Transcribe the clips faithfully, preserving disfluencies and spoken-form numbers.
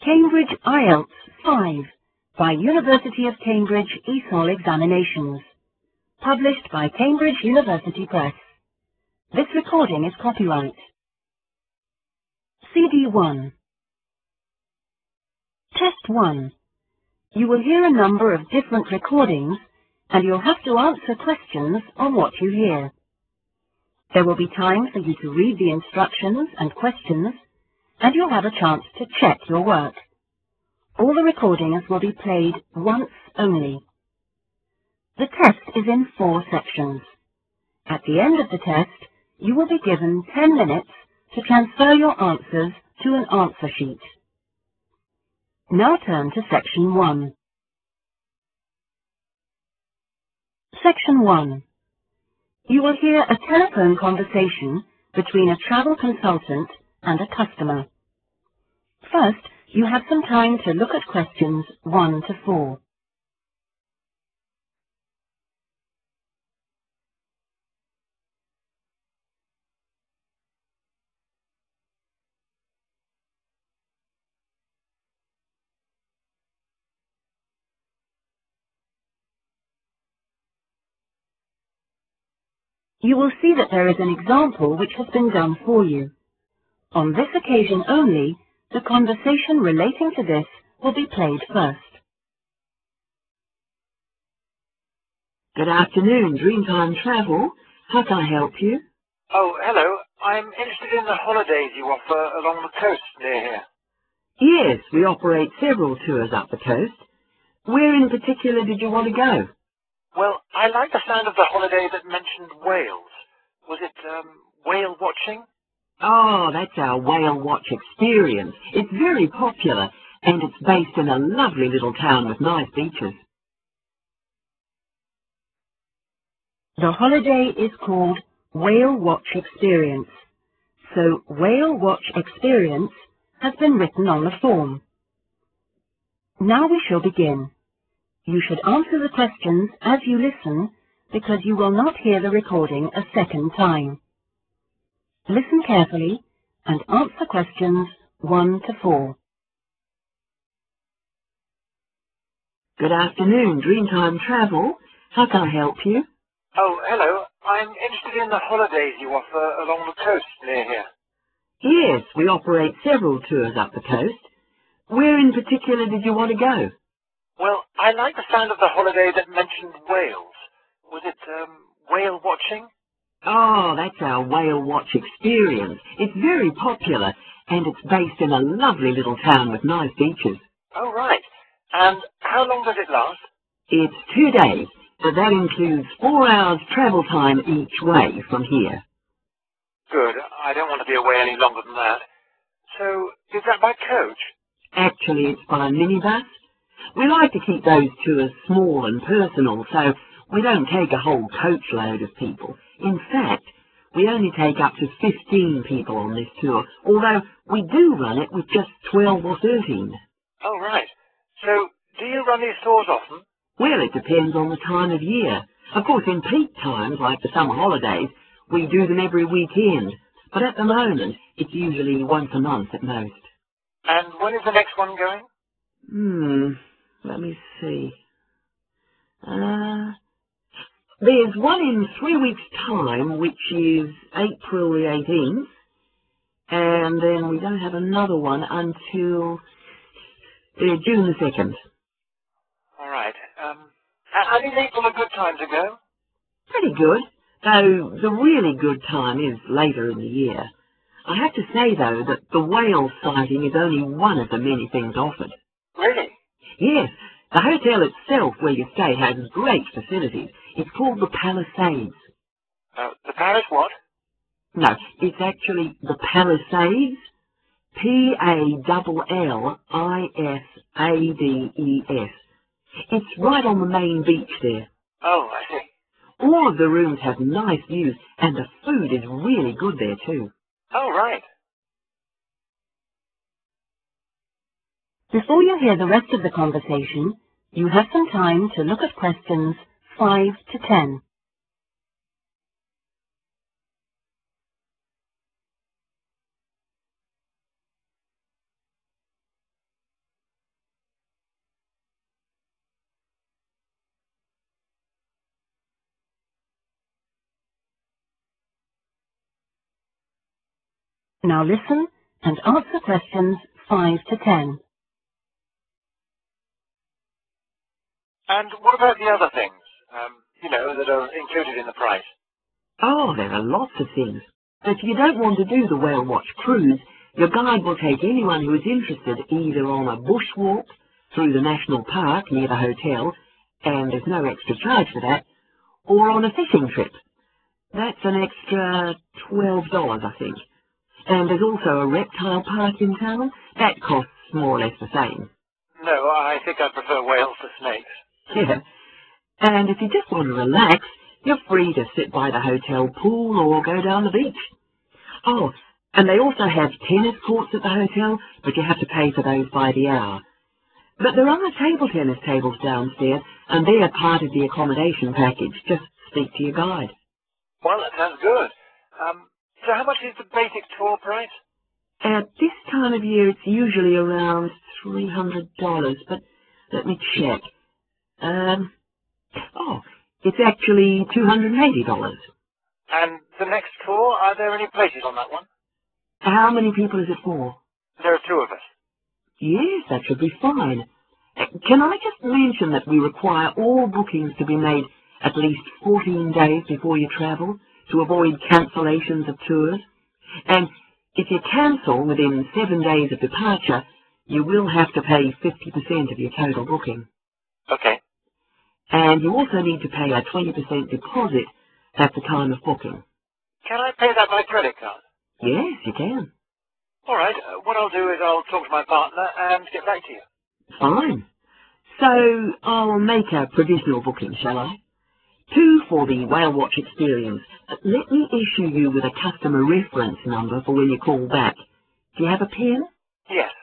Cambridge I E L T S five by University of Cambridge E S O L Examinations. Published by Cambridge University Press. This recording is copyright. C D one. Test one. You will hear a number of different recordings and you'll have to answer questions on what you hear. There will be time for you to read the instructions and questions, and you'll have a chance to check your work. All the recordings will be played once only. The test is in four sections. At the end of the test, you will be given ten minutes to transfer your answers to an answer sheet. Now turn to Section one. Section one. You will hear a telephone conversation between a travel consultant and a customer. First, you have some time to look at questions one to four. You will see that there is an example which has been done for you. On this occasion only, the conversation relating to this will be played first. Good afternoon, Dreamtime Travel. How can I help you? Oh, hello. I'm interested in the holidays you offer along the coast near here. Yes, we operate several tours up the coast. Where in particular did you want to go? Well, I like the sound of the holiday that mentioned whales. Was it, um, whale watching? Oh, that's our Whale Watch experience. It's very popular, and it's based in a lovely little town with nice beaches. The holiday is called Whale Watch Experience, so Whale Watch Experience has been written on the form. Now we shall begin. You should answer the questions as you listen, because you will not hear the recording a second time. Listen carefully and answer questions one to four. Good afternoon, Dreamtime Travel. How can I help you? Oh, hello. I'm interested in the holidays you offer along the coast near here. Yes, we operate several tours up the coast. Where in particular did you want to go? Well, I like the sound of the holiday that mentioned whales. Was it, um, whale watching? Oh, that's our Whale Watch experience. It's very popular, and it's based in a lovely little town with nice beaches. Oh, right. And how long does it last? It's two days, but that includes four hours travel time each way from here. Good. I don't want to be away any longer than that. So, is that by coach? Actually, it's by minibus. We like to keep those tours small and personal, so we don't take a whole coachload of people. In fact, we only take up to fifteen people on this tour, although we do run it with just twelve or thirteen. Oh, right. So, do you run these tours often? Well, it depends on the time of year. Of course, in peak times, like the summer holidays, we do them every weekend. But at the moment, it's usually once a month at most. And when is the next one going? Hmm, let me see. Uh, there's one in three weeks' time, which is April the eighteenth. And then we don't have another one until uh, June the second. All right. Um, and is April a good time to go? Pretty good, though the really good time is later in the year. I have to say, though, that the whale sighting is only one of the many things offered. Really? Yes, the hotel itself where you stay has great facilities. It's called the Palisades. Uh, the Paris what? No, it's actually the Palisades. P A L L I S A D E S. It's right on the main beach there. Oh, I see. All of the rooms have nice views, and the food is really good there too. Oh, right. Before you hear the rest of the conversation, you have some time to look at questions five to ten. Now listen and answer questions five to ten. And what about the other things, um, you know, that are included in the price? Oh, there are lots of things. If you don't want to do the Whale Watch cruise, your guide will take anyone who is interested either on a bushwalk through the national park near the hotel, and there's no extra charge for that, or on a fishing trip. That's an extra twelve dollars, I think. And there's also a reptile park in town. That costs more or less the same. No, I think I prefer whales to snakes. Yeah. And if you just want to relax, you're free to sit by the hotel pool or go down the beach. Oh, and they also have tennis courts at the hotel, but you have to pay for those by the hour. But there are table tennis tables downstairs, and they are part of the accommodation package. Just speak to your guide. Well, that sounds good. Um, so how much is the basic tour price? At this time of year, it's usually around three hundred dollars, but let me check. Um, oh, it's actually two hundred eighty dollars. And the next tour, are there any places on that one? How many people is it for? There are two of us. Yes, that should be fine. Uh, Can I just mention that we require all bookings to be made at least fourteen days before you travel to avoid cancellations of tours? And if you cancel within seven days of departure, you will have to pay fifty percent of your total booking. Okay. And you also need to pay a twenty percent deposit at the time of booking. Can I pay that by credit card? Yes, you can. All right. Uh, what I'll do is I'll talk to my partner and get back to you. Fine. So I'll make a provisional booking, shall I? Two for the Whale Watch experience. Uh, Let me issue you with a customer reference number for when you call back. Do you have a pen? Yes.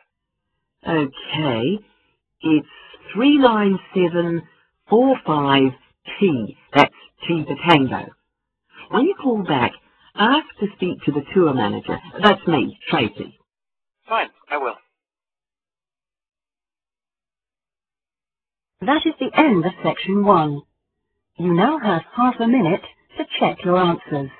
Okay. It's three nine seven four five T. That's T for Tango. When you call back, ask to speak to the tour manager. That's me, Tracy. Fine. I will. That is the end of section one. You now have half a minute to check your answers.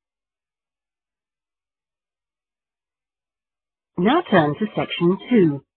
Now turn to section two.